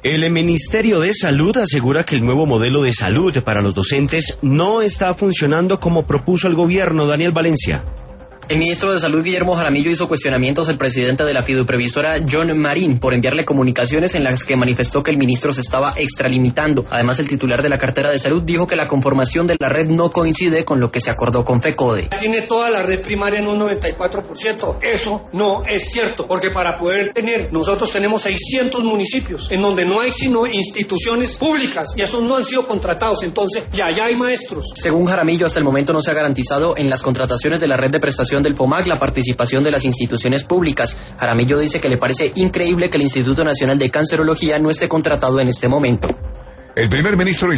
El Ministerio de Salud asegura que el nuevo modelo de salud para los docentes no está funcionando como propuso el gobierno. Daniel Valencia. El ministro de Salud, Guillermo Jaramillo, hizo cuestionamientos al presidente de la fiduprevisora, John Marín, por enviarle comunicaciones en las que manifestó que el ministro se estaba extralimitando. Además, el titular de la cartera de salud dijo que la conformación de la red no coincide con lo que se acordó con FECODE. Tiene toda la red primaria en un 94%. Eso no es cierto, porque para poder nosotros tenemos 600 municipios en donde no hay sino instituciones públicas y esos no han sido contratados, entonces ya hay maestros. Según Jaramillo, hasta el momento no se ha garantizado en las contrataciones de la red de prestación del FOMAC la participación de las instituciones públicas. Jaramillo dice que le parece increíble que el Instituto Nacional de Cancerología no esté contratado en este momento. El primer ministro